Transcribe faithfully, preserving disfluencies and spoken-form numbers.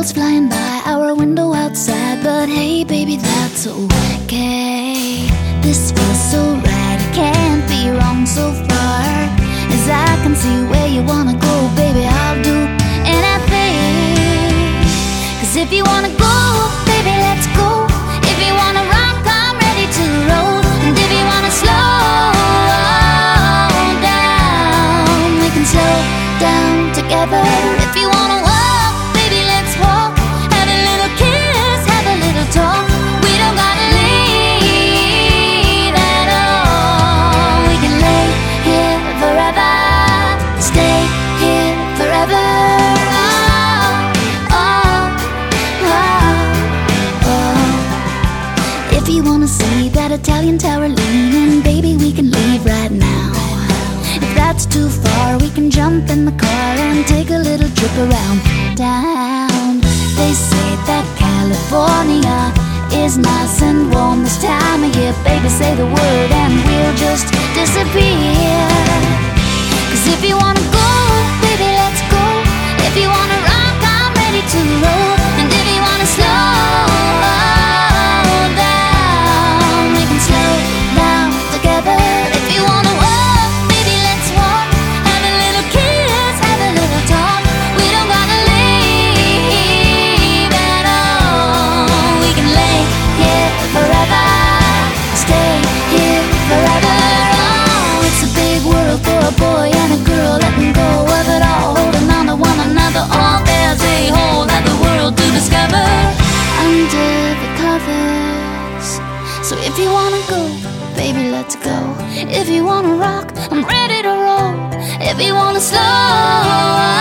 Birds flying by our window outside, but hey baby, that's okay. This feels so right, it can't be wrong so far. As I can see where you wanna go, baby, I'll do anything. Cause if you wanna go, baby, let's go. If you wanna rock, I'm ready to roll. And if you wanna slow down, we can slow down together. If you wanna walk, baby, let's walk. Have a little kiss, have a little talk. We don't gotta leave at all. We can lay here forever, stay here forever. Oh, oh, oh, oh. If you wanna see that Italian tower leaning, baby, we can leave right now. If that's too far, we can jump in the car and take a little trip around town. They say that California is nice and warm this time of year. Baby, say the word and we'll just disappear. Cause if you wanna go, baby, let's go. If you wanna rock, I'm ready to roll. And if you wanna slow down, we can slow down together. If you wanna walk, baby, let's walk. Have a little kiss, have a little talk. We don't gotta leave at all. We can lay here forever, stay here forever. Oh, it's a big world for a boy and a girl, letting go of it all, holding on to one another. All there's a whole other world to discover under the covers. So if you wanna go, baby, let's go. If you wanna rock, I'm ready to roll. If you wanna slow